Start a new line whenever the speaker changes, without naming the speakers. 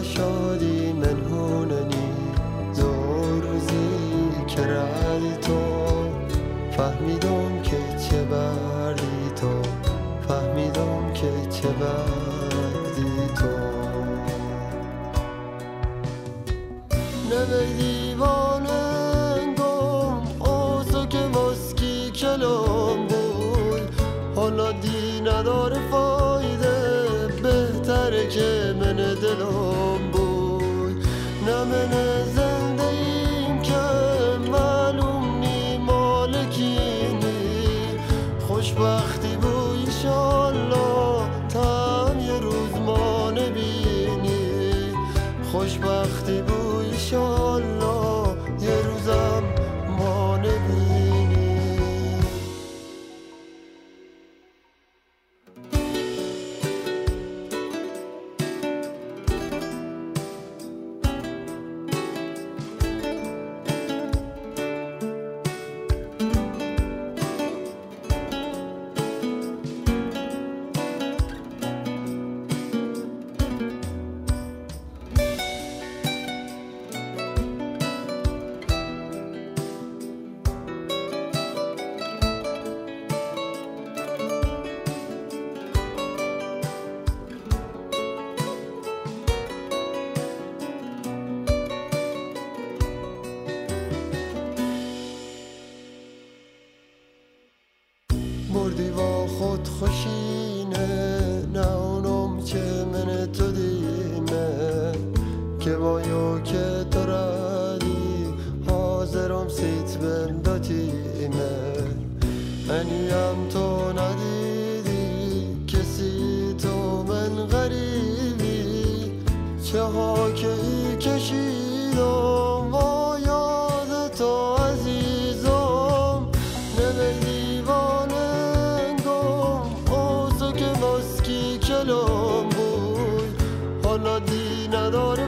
شادی منهوننی زور روزی که ردی تو فهمیدم که چه بردی تو فهمیدم که چه بردی تو نمی دیواننگم اوسو که مسکی کلم بود حالا دی نداره فایده بهتره که من دلم بود نمن زنده ایم که معلوم نی مالکینی خوشبختی بو ایشالله تم یه روز ما نبینی خوشبختی بو ایشالله یه روزم ما نبینی بردی با خود خوشینه نه اونم چه من تو دیمه که بایو که تو ردی حاضرم سیت بنداتیمه انیم تو ندیدی کسی تو من غریبی چه ها که ای کشیدم و یاد تو عزیزم نمیدی کلم بود حالا دی نداره